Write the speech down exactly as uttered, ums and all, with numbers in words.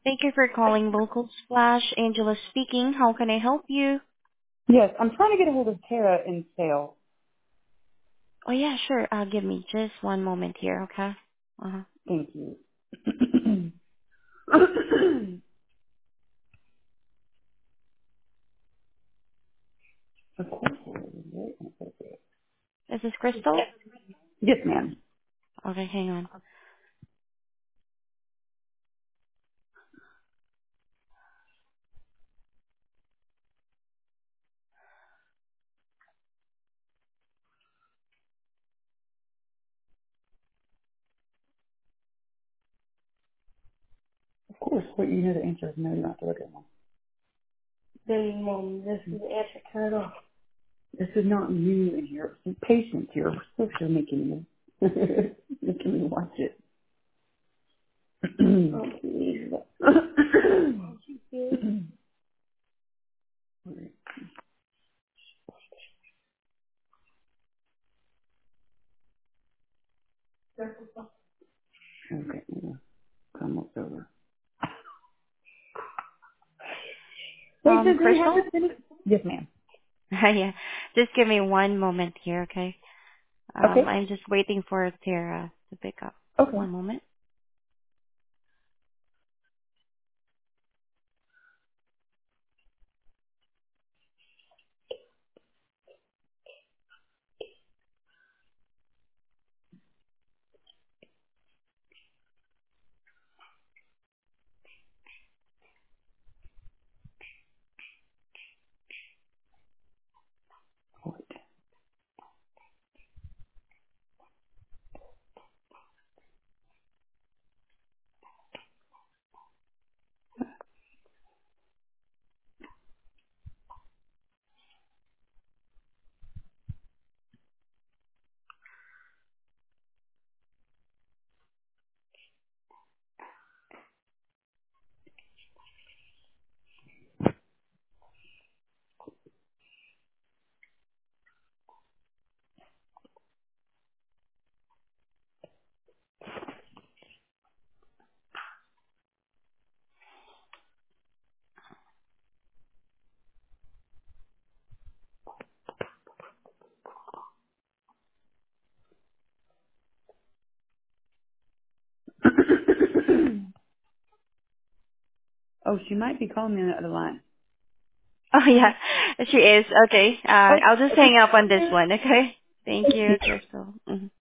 Thank you for calling Local Splash. Angela speaking. How can I help you? Yes, I'm trying to get a hold of Tara in sale. Oh, yeah, sure. Uh, give me just one moment here, okay? Uh-huh. Thank you. Of course. Is this Crystal? Yes, ma'am. Okay, hang on. Of course. What you know the answer is no, you don't have to look at one. Then, Mom, this is the answer. Turn it off. This is not you in here. It's the patient here. We're supposed to making me making me watch it. Oh, please. Okay, yeah. Come up over. Hey, so Um, do you have Crystal? this any? Yes, ma'am. Yeah. Just give me one moment here, okay? Um, Okay. I'm just waiting for Tara to pick up. Okay. One moment. Oh, she might be calling me on the other line. Oh, yeah. She is. Okay. Uh, Oh, I'll just okay. hang up on this one, okay? Thank you, Crystal. Mhm.